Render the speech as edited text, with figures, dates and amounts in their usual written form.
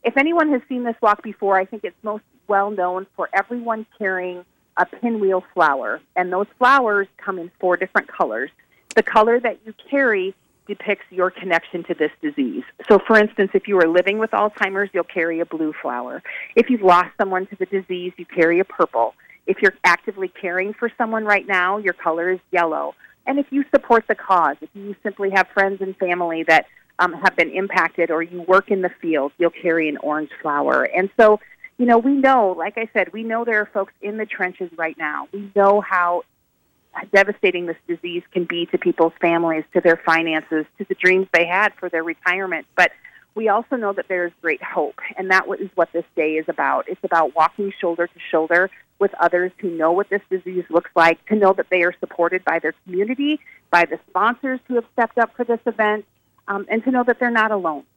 if anyone has seen this walk before, I think it's most well known for everyone carrying a pinwheel flower. And those flowers come in 4 different colors. The color that you carry depicts your connection to this disease. So, for instance, if you are living with Alzheimer's, you'll carry a blue flower. If you've lost someone to the disease, you carry a purple. If you're actively caring for someone right now, your color is yellow. And if you support the cause, if you simply have friends and family that have been impacted, or you work in the field, you'll carry an orange flower. And so, we know, like I said, we know there are folks in the trenches right now. We know how devastating this disease can be to people's families, to their finances, to the dreams they had for their retirement. But we also know that there's great hope, and that is what this day is about. It's about walking shoulder to shoulder with others who know what this disease looks like, to know that they are supported by their community, by the sponsors who have stepped up for this event, and to know that they're not alone.